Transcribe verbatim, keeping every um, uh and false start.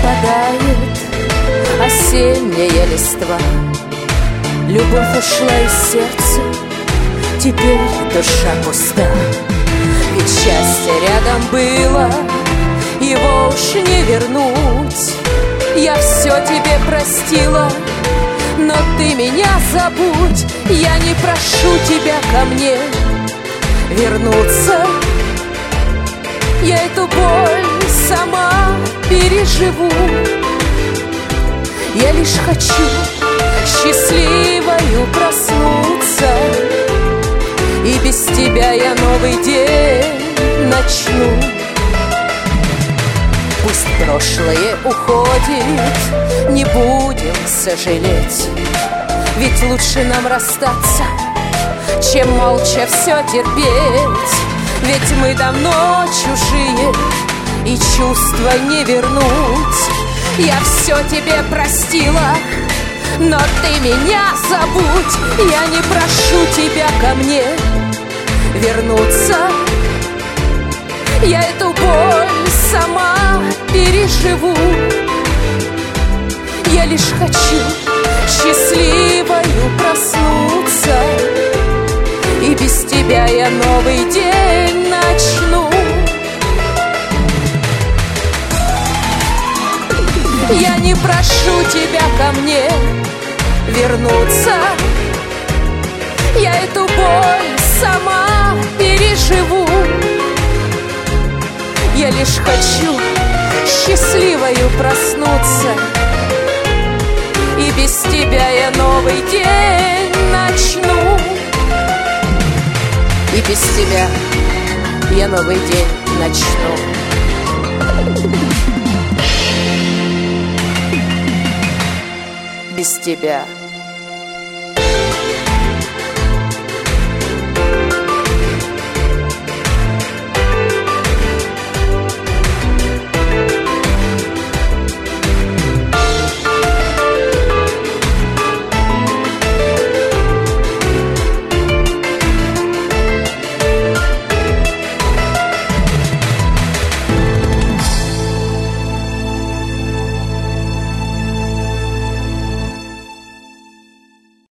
опадает осенняя листва. Любовь ушла из сердца, теперь душа пуста. Ведь счастье рядом было, его уж не вернуть. Я все тебе простила, но ты меня забудь. Я не прошу тебя ко мне вернуться. Я эту боль сама переживу. Я лишь хочу счастливою проснуться, и без тебя я новый день начну. Пусть прошлое уходит, не будем сожалеть, ведь лучше нам расстаться, чем молча все терпеть. Ведь мы давно чужие, и чувства не вернуть. Я все тебе простила, но ты меня забудь. Я не прошу тебя ко мне вернуться. Я эту боль сама переживу. Я лишь хочу счастливою проснуться, и без тебя я новый день начну. Я не прошу тебя ко мне вернуться. Я эту боль сама переживу. Я лишь хочу счастливою проснуться, и без тебя я новый день начну. И без тебя я новый день начну. Без тебя